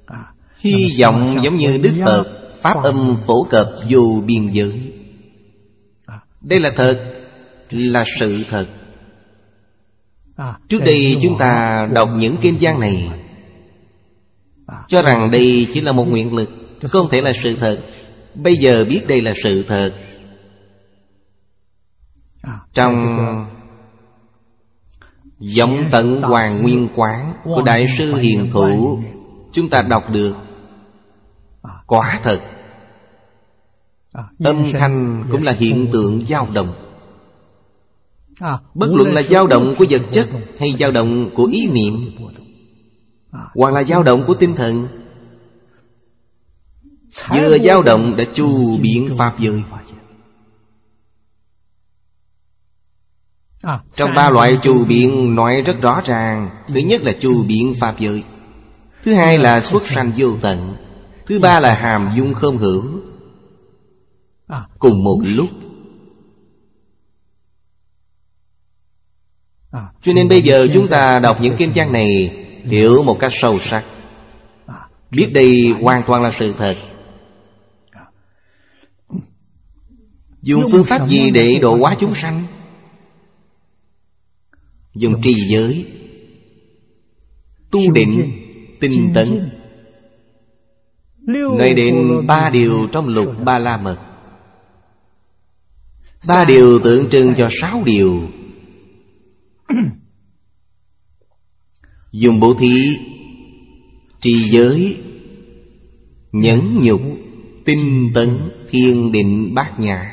Hy vọng giống như Đức Phật Pháp âm phổ cập vô biên giới. Đây là thật, là sự thật. Trước đây chúng ta đọc những kinh văn này, cho rằng đây chỉ là một nguyện lực, không thể là sự thật. Bây giờ biết đây là sự thật. Trong Vọng Tận Hoàng Nguyên Quán của Đại sư Hiền Thủ, chúng ta đọc được quả thật. Âm thanh cũng là hiện tượng dao động. Bất luận là dao động của vật chất hay dao động của ý niệm, hoặc là dao động của tinh thần, vừa dao động đã chu biến pháp giới. Trong ba loại chu biến nói rất rõ ràng. Thứ nhất là chu biến pháp giới, thứ hai là xuất sanh vô tận, thứ ba là hàm dung không hữu. Cùng một lúc. Cho nên bây giờ chúng ta đọc những kinh văn này, hiểu một cách sâu sắc, biết đây hoàn toàn là sự thật. Dùng phương pháp gì để độ hóa chúng sanh? Dùng trì giới, tu định, tinh tấn. Nói đến 3 điều trong Lục Ba La Mật. 3 điều tượng trưng cho 6 điều. Dùng bố thí, trì giới, nhẫn nhục, tinh tấn, thiền định, bát nhã.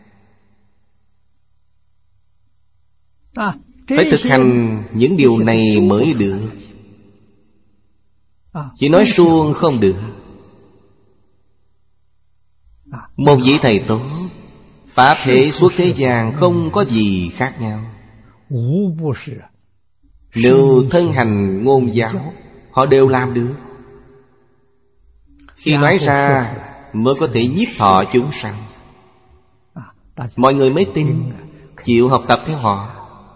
Phải thực hành những điều này mới được. Chỉ nói suông không được. Một vị thầy tốt, pháp thể xuất thế gian không có gì khác nhau. Nếu thân hành ngôn giáo, họ đều làm được. Khi nói ra mới có thể nhiếp thọ chúng sanh. Mọi người mới tin, chịu học tập theo họ.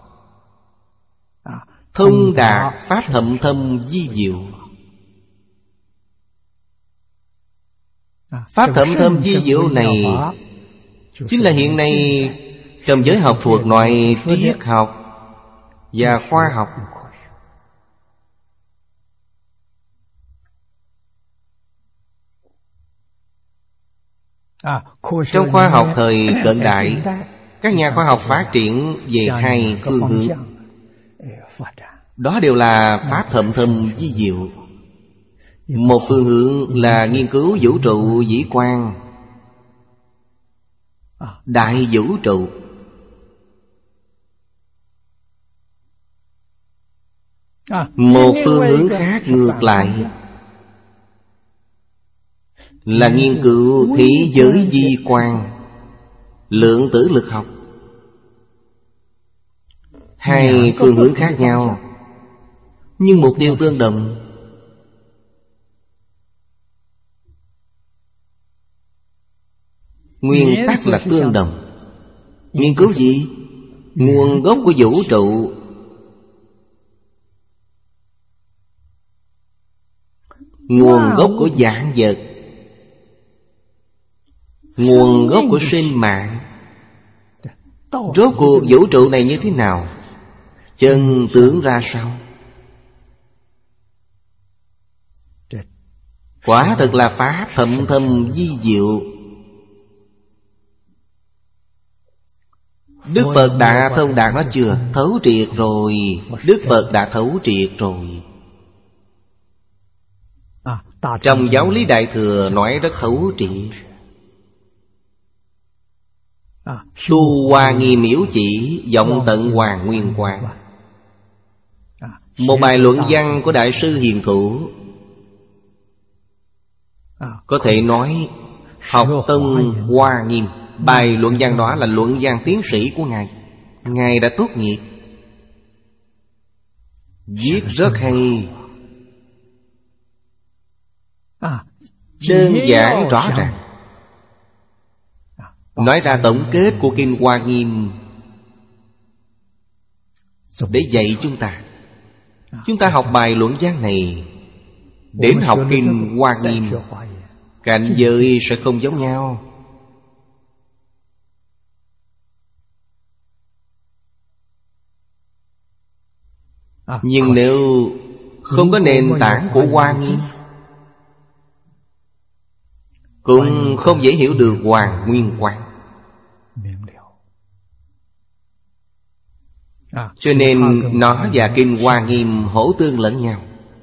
Thông đạt pháp thậm thâm vi diệu. Pháp thậm thâm vi diệu này chính là hiện nay trong giới học thuộc loại triết học và khoa học. Trong khoa học thời cận đại, các nhà khoa học phát triển về 2 phương hướng. Đó đều là pháp thậm thâm vi diệu. Một phương hướng là nghiên cứu vũ trụ vĩ quan, đại vũ trụ. Một phương hướng khác ngược lại là nghiên cứu thế giới vi quan, lượng tử lực học. 2 phương hướng khác nhau, nhưng mục tiêu tương đồng. Nguyên tắc là tương đồng. Nghiên cứu gì? Nguồn gốc của vũ trụ. Nguồn gốc của vạn vật. Nguồn gốc của sinh mạng. Rốt cuộc vũ trụ này như thế nào? Chân tướng ra sao? Quả thật là pháp thậm thâm vi diệu. Đức Phật đã thông đạt nó chưa? Thấu triệt rồi. Đức Phật đã thấu triệt rồi. Trong giáo lý Đại Thừa nói rất thấu triệt. Tu Hoa Nghiêm Miễu Chỉ, Vọng Tận Hoàng Nguyên Quán. Một bài luận văn của Đại sư Hiền Thủ, có thể nói học Tân Hoa Nghiêm. Bài luận văn đó là luận văn tiến sĩ của Ngài. Ngài đã tốt nghiệp. Viết rất hay, đơn giản rõ ràng. Nói ra tổng kết của Kinh Hoa Nghiêm để dạy chúng ta. Chúng ta học bài luận văn này Đến học kinh Hoa Nghiêm, cảnh giới sẽ không giống nhau. Nhưng nếu không có nền tảng của Hoa Nghiêm, cũng không dễ hiểu được Hoàn Nguyên Quán. Cho nên nó và kinh Hoa Nghiêm hỗ tương lẫn nhau.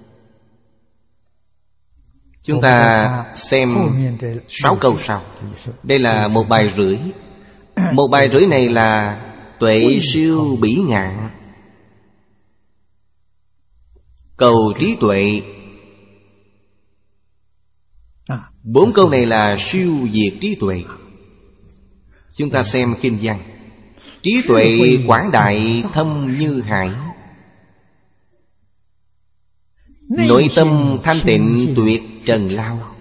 Chúng ta xem 6 câu sau. Đây là một bài rưỡi. Một bài rưỡi này là tuệ siêu bỉ ngạn, cầu trí tuệ. 4 câu này là siêu diệt trí tuệ. Chúng ta xem kinh văn. Trí tuệ quảng đại thâm như hải, nội tâm thanh tịnh tuyệt trần lao,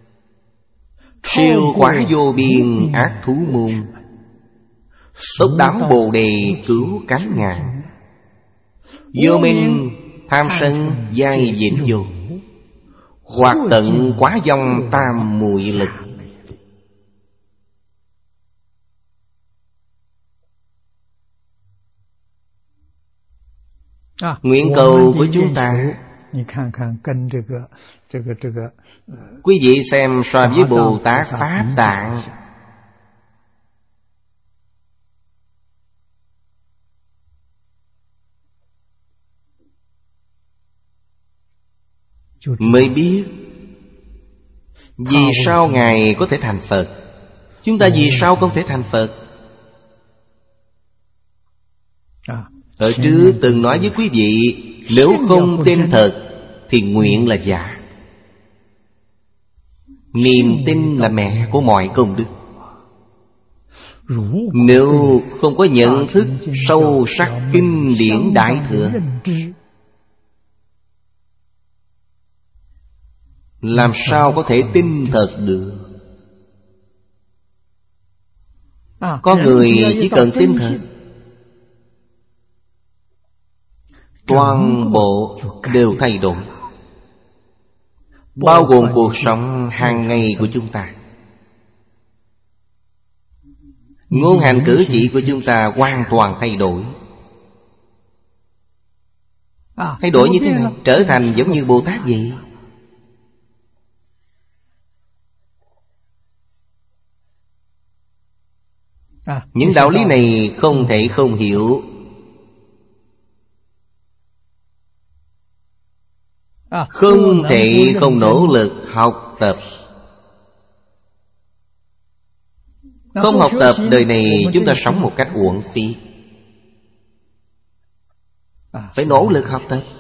siêu quả vô biên ác thú môn, tốc đáo bồ đề cứu cánh ngàn, vô minh tham sân giai vĩnh vô, hoặc tận quá vong tam muội lực. Nguyện cầu của chúng ta, quý vị xem so với Bồ Tát Pháp Tạng, mới biết vì sao Ngài có thể thành Phật, chúng ta vì sao không thể thành Phật. Ở trước từng nói với quý vị, nếu không tin thật thì nguyện là giả. Niềm tin là mẹ của mọi công đức. Nếu không có nhận thức sâu sắc kinh điển Đại Thừa, làm sao có thể tin thật được. Có người chỉ cần tin thật, toàn bộ đều thay đổi, bao gồm cuộc sống hàng ngày của chúng ta. Ngôn hành cử chỉ của chúng ta hoàn toàn thay đổi. Thay đổi như thế nào? Trở thành giống như Bồ Tát vậy. Những đạo lý này không thể không hiểu. Không thể không nỗ lực học tập. Không học tập, đời này chúng ta sống một cách uổng phí. Phải nỗ lực học tập.